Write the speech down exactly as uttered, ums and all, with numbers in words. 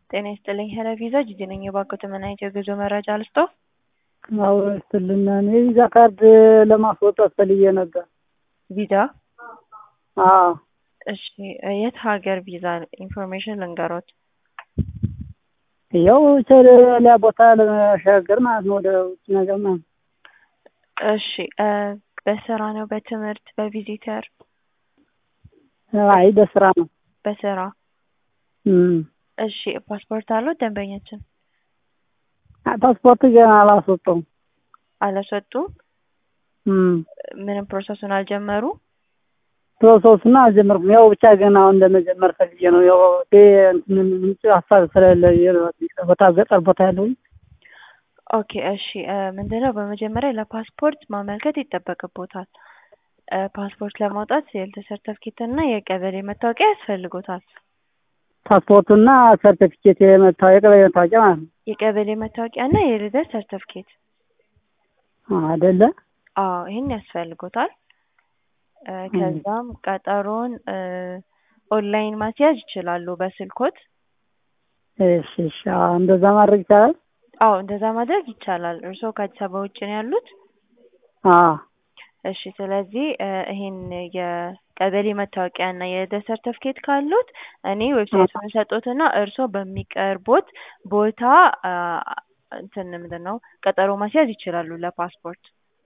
ጤና ይስጥልኝ ሄለን ቪዛ ጂጂ ነኝ። የባንኮት ምን አይነት የጉዞ መረጃ ልስጦ? አዎ ይስጥልን። እኔ ቪዛ ካርድ ለማስወጣት ፈልጌ ነበር። ቪዛ? አዎ። እሺ የት ሀገር ቪዛ ኢንፎርሜሽን ልንገሮት? ያው ሌላ ቦታ ለመሻገር ማለት ነው፣ ወደ ውጭ ነገር ማለት ነው። እሺ በስራ ነው በትምህርት በቪዚተር? አይ በስራ ነው። በስራ። እም እሺ ፓስፖርት አለው ደንበኛችን? ፓስፖርት ገና አላስወጣሁም። አላስወጡም? እም ምንም ፕሮሰሱን አልጀመሩ? ፕሮሰሱን አልጀመርኩም። ያው ብቻ ገና አሁን ለመጀመር ፈልጌ ነው። ያው እንትን ምንጭ ሀሳብ ስለሌለኝ ቦታ ገጠር ቦታ ያለውኝ። ኦኬ እሺ ምንድነው በመጀመሪያ ለፓስፖርት ማመልከት ይጠበቅቦታል። ፓስፖርት ለማውጣት የልደት ሰርተፍኬት እና የቀበሌ መታወቂያ ያስፈልጎታል። ፓስፖርቱና ሰርቲፊኬት የመታወቂያ የቀበሌ መታወቂያ ማለት ነው። የቀበሌ መታወቂያ እና የልደት ሰርተፍኬት አይደለ? አዎ ይሄን ያስፈልጎታል። ከዛም ቀጠሮን ኦንላይን ማስያዝ ይችላሉ በስልኮት። እሺ እሺ እንደዛ ማድረግ ይቻላል? አዎ እንደዛ ማድረግ ይቻላል። እርስዎ ከአዲስ አበባ ውጭ ነው ያሉት? አዎ። እሺ ስለዚህ ይሄን የቀበሌ መታወቂያ እና የልደት ሰርተፍኬት ካሉት እኔ ዌብሳይቱን ሰጦትና እርስዎ በሚቀርቦት ቦታ እንትን ምንድነው ቀጠሮ ማስያዝ ይችላሉ ለፓስፖርት።